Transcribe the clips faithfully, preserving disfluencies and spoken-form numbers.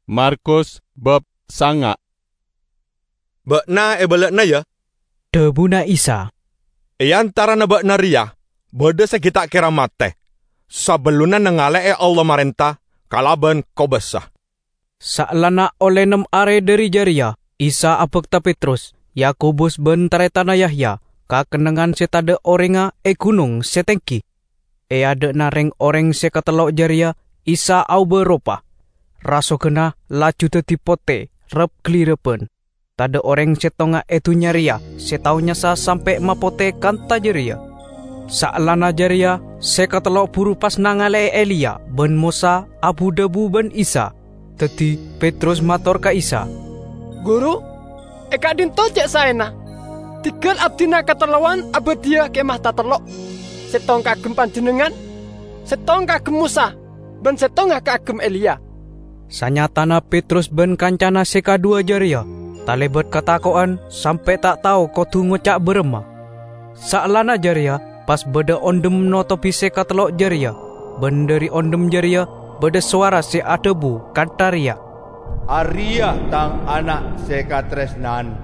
Markus bab sanga. Bakna e balakna ya? Debuna Isa. E antara na bakna ria, bode se kita kira mate. Sabeluna nangale e Allah marenta, kalaban kobasa. Sa'lana oleh nem are dari Jaria, Isa abekta Petrus, Yakobus ben taretana Yahya, kakenengan setade orenga e gunung setengki. E ade nareng oreng sekatelok Jaria, Isa au beropa. Raso kena laju tetipote, rep klirepen. Tada orang setonga etu nyaria, setaunya sa sampai mapote kanta Jaria. Sa'lana Jaria, sekatelok buru pas nangale Elia, ben Musa, Abu Debu ben Isa. Teti Petrus mator ka Isa. Guru, eka dinto cek saena. Tigal abdina katerlawan abadia kemah taterlok. Setong kagem panjenengan, setong kagem Musa, ben setong kagem Elia. Sanyatana Petrus ben kancana seka dua Jaria, talebet katakoan sampai tak tahu kotu ngocak berema. Sa'lana Jaria, pas beda ondem notopi seka telok Jaria, ben dari ondem Jaria, beda suara se adebu kantaria. Aria tang anak seka tresnan,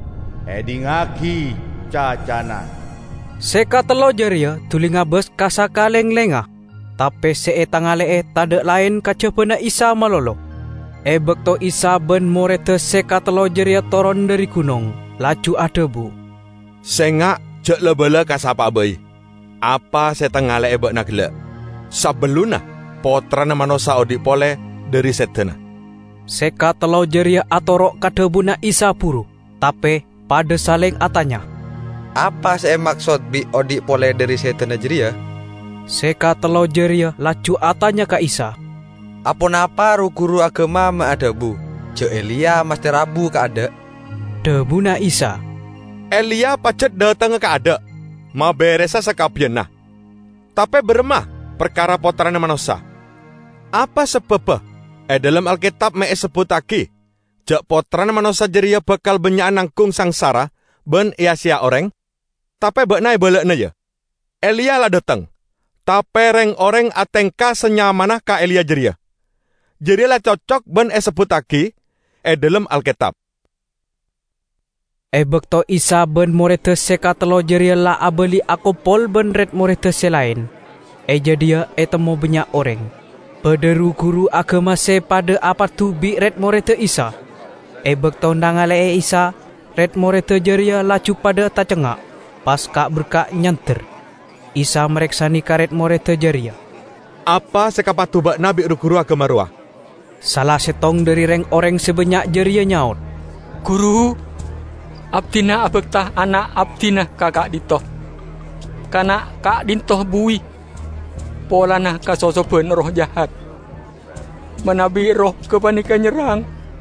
edingaki cacanan. Seka telok Jaria, tulinga bes kasaka leng-lengah, tapi se tangale e tade lain kaca pena Isa malolo. E bekto Isa ben morete seka telok Jaria toron dari gunung, laju adebu. Sengak jek lebala kasapa bayi. Apa setengale e bakna gelak. Sabeluna potrana manosa odik pole dari setena. Seka telok Jaria atorok kadebuna Isa puru, tapi pada saling atanya. Apa saya maksud bi odik pole dari setena Jaria? Seka telok Jaria laju atanya ka Isa. Apun apa ru guru agama ma ada bu? Je Elia mesti rabu ka ada. Debuna Isa. Elia pacet datang ke ada. Ma beresa sekabiana. Tapi beremah perkara potrana manosa. Apa sebab? Eh dalam Alkitab me sebutake. Jak potrana manosa Jaria bakal banyak nangkung sangsara ben ia sia orang. Tapi bakna balakna ya. Elia lah datang. Tapi reng orang atengka senyamanah ka Elia Jaria. Jaria lah cocok ben e sebutake e dalam Alkitab. E bekto Isa ben morete seka telo Jaria la abeli ako pol ben red morete selain. E jadia e temo banyak orang. Pederu guru agama se pada apa tu bi red morete Isa. E bekto nangale e Isa, red morete Jaria laju pada tacengak. Pas kak berkak nyanter. Isa mereksani karet morete Jaria. Apa sekapatu bak nabi guru agama ruah? Salah setong dari reng orang sebanyak Jaria nyaut. Guru, abdina abektah anak abdina kakak ditoh. Kana kak dintoh bui. Polana kasosoben roh jahat. Menabi roh kepanikan nyerang.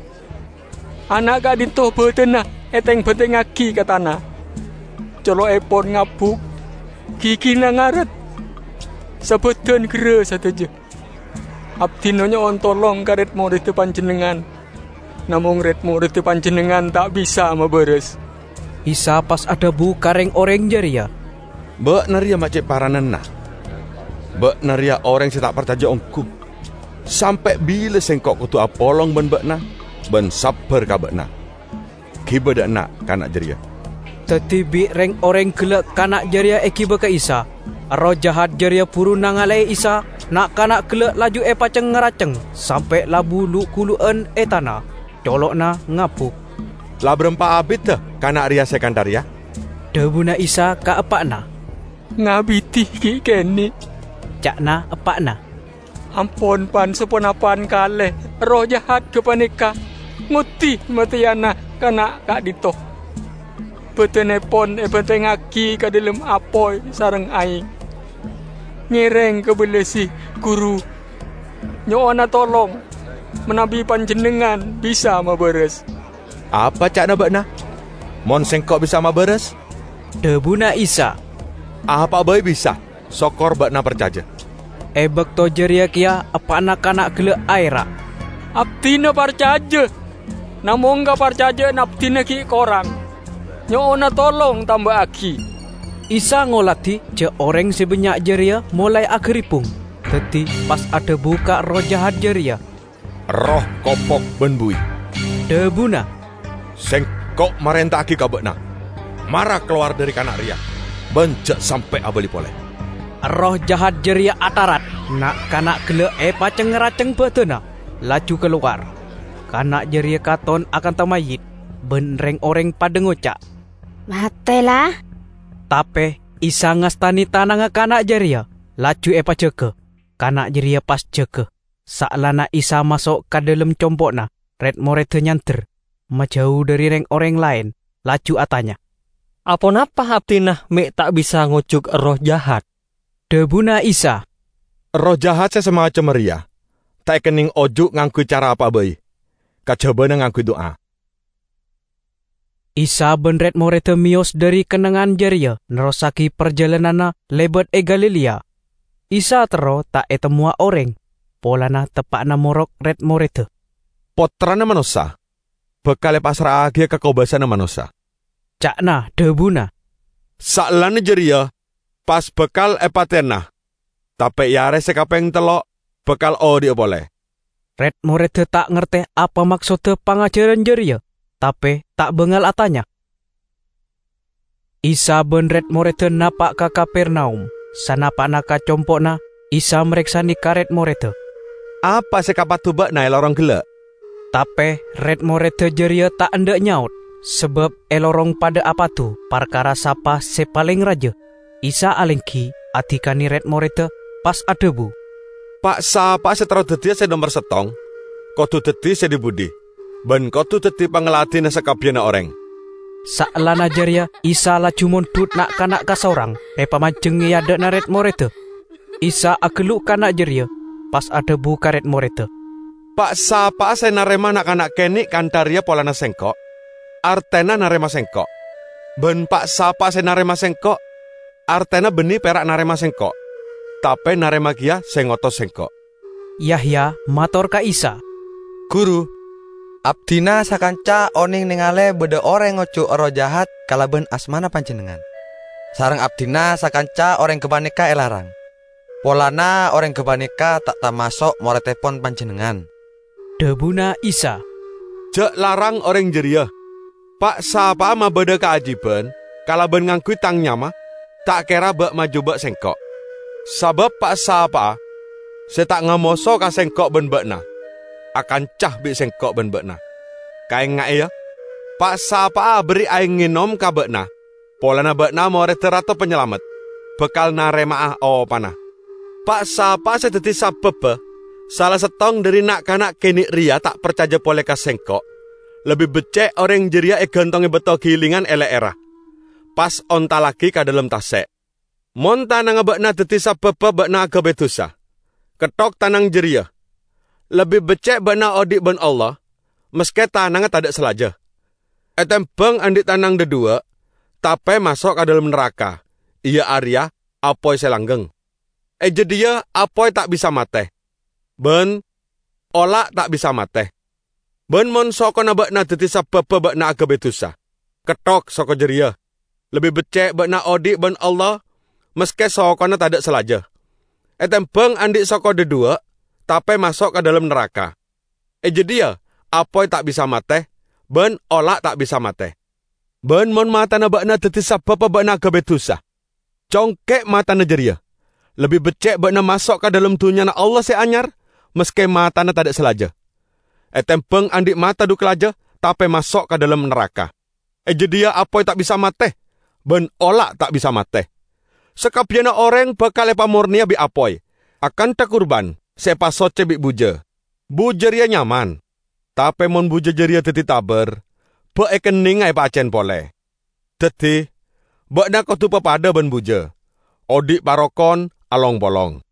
Anak kak dintoh betena eteng beteng aki katana. Colo epon ngabuk. Kiki nangaret. Sabetan kera sateja. Abdi nonyo on tolong karet murid panjenengan. Namun red murid panjenengan tak bisa memberes. Isa pas ada bu kareng orang Jaria. Bak naria macet paranana. Bak naria orang si tak percaya ongku. Sampai bila sengkok kutu apolong ben bakna, ben sabar ka bakna. Kiba dak nak kanak Jaria. Tetibi reng orang gelak kanak Jaria ekiba ke Isa. Roh jahat Jaria puru nangale Isa, nak kanak gelak laju e paceng ngeraceng sampai labu lu kuluan e tanah. Colokna ngapuk. Lah berempa abit dah kanak ria sekandaria. Debuna Isa ka epakna. Ngabiti ki keni. Cakna epakna. Ampun pan seponapan kale. Roh jahat kepanika. Nguti matiana kanak kak ditoh. Betenepon e betengaki ka dalam apoy sareng aing. Ngereng ke belesi guru. Nyoana tolong. Menabi panjenengan bisa maberes. Apa cak na bakna? Mon sengkok bisa maberes? Debuna Isa. Apa bayi bisa? Sokor bakna percaja. E bekto Jaria kia apa anak-anak gelak aira. Abdina percaja. Namun gak percaja abdina ki korang. Nyoona tolong tambah aki. Isa ngolati je orang sebanyak Jaria mulai ageripung. Teti pas ada buka roh jahat Jaria. roh kopok ben bui. Debuna. Sengkok marentaki ka bekna. Marah keluar dari kanak ria. Bencet sampai abali pole. Roh jahat jeria atarat. Nak kanak gele e paceng ngeraceng betena. Laju keluar. Kanak jeria katon akan tamayit. Ben reng oreng pada ngocak. Matelah. Tapi Isa ngastani tanang kanak jeria. Laju e paceke. Kanak jeria pas jeke. Saklana Isa masuk ke dalam compokna. Red Morethe nyanter. Majauh dari reng orang lain. Laju atanya. Apa napa Abtinah mek tak bisa ngucuk roh jahat? Debuna Isa. Roh jahat saya semacam ria. Tak kening ojuk ngangku cara apa bayi. Kacaba ngangku doa. Isa ben Red Morethe mios dari kenangan jeria. Nerosaki perjalanana lebet e Galilea. Isa tero tak e temua orang. Polana tepak na morok Red Morethe. Potrana manusia. Bekale pasrah agi kekobasan manusia. Cakna debuna. Saklane jeria pas bekal epatena. Tapi yare sekapeng telok bekal o dia boleh. Red Morethe tak ngerti apa maksudnya pengajaran jeria. Tapi tak bengal atanya. Isa ben Red Morethe napak ka Kapernaum. Sanapa naka compokna Isa mereksani ka Red Morethe. Apa sekapat tubak naik lorong gelak? Tapi Red Morethe jeria tak hendak nyaut. Sebab elorong pada apa tu perkara sapa se paling raja. Isa alengki atikani Red Morethe pas adebu. Pak sapa setero dadi se nomor setong. Kotu dadi se dibudi. Ben kotu dadi pangelati na sekabiana orang. Saklana jeria Isa laju mundut nak kanak kasorang. E pamajeng yada na Red Morethe. Isa ageluk kanak jeria pas adebu ka Red Morethe. Pak sapa se narema nak kanak kenik kantaria polana sengkok. Artena narema sengkok. Ben pak sapa se narema sengkok. Artena beni perak narema sengkok. Tapi narema kia sengoto sengkok. Yahya mator ka Isa. Guru, Abdina sakanca oning ningale beda orang ngocuk roh jahat kalaben asmana panjenengan. Sareng Abdina sakanca orang kebaneka elarang. Polana orang kebaneka tak tamasok moretepon panjenengan. Debuna Isa. Jek larang orang jeria. Pak sapa ma beda keajiban, kalaben ngangkui tang nyama, tak kira bak maju bak sengkok. Sabab pak sapa, saya tak ngamoso ka sengkok ben bakna, akan cah bi sengkok ben bakna. Kain ngak ya, pak sapa beri aing nginom ka bakna, polana bakna mau reterato penyelamat, bekal naremaah o panah. Pak sapa saya teti sabab, salah setong dari nak kanak kenik ria tak percaya pole ka sengkok. Lebih becek orang jeria e gantongi beto gilingan ele era. Pas onta lagi ka dalam tasek. Mon tanang bakna deti sabab bakna aga betusa. Ketok tanang jeria. Lebih becek bakna odik ben Allah. Meski tanang tak ada selaja. Etembang andik tanang dedua. Tapi masuk ke dalam neraka. Ia Arya apoi selanggeng. E jedia apoi tak bisa mate. Ben olak tak bisa mate. Ben mon soko na bakna deti sabab bakna aga betusa. Ketok soko jeria. Lebih becek bakna odik ben Allah. Meski soko na tak ada selaja. Etembang andik soko dedua. Tapi masuk ke dalam neraka. E jedia apoi tak bisa mate. Ben olak tak bisa mate. Ben mon mata na bakna deti sabab bakna aga betusa. Congkek mata na jeria. Lebih becek bakna masuk ke dalam dunia na Allah seanyar. Meski mata na tak ada selaja. Etempeng andik mata duk laja, tapi masuk ke dalam neraka. E jedia apoi tak bisa mate, ben olak tak bisa mate. Sekabiana orang bakal epa murnia bi apoi, akan tak kurban, sepa soce bi buja. Bujeria nyaman, tapi mon buja jeria teti taber, be ekening ai pacen pole. Teti, bakna kotu pepada ben buja, odik parokon along bolong.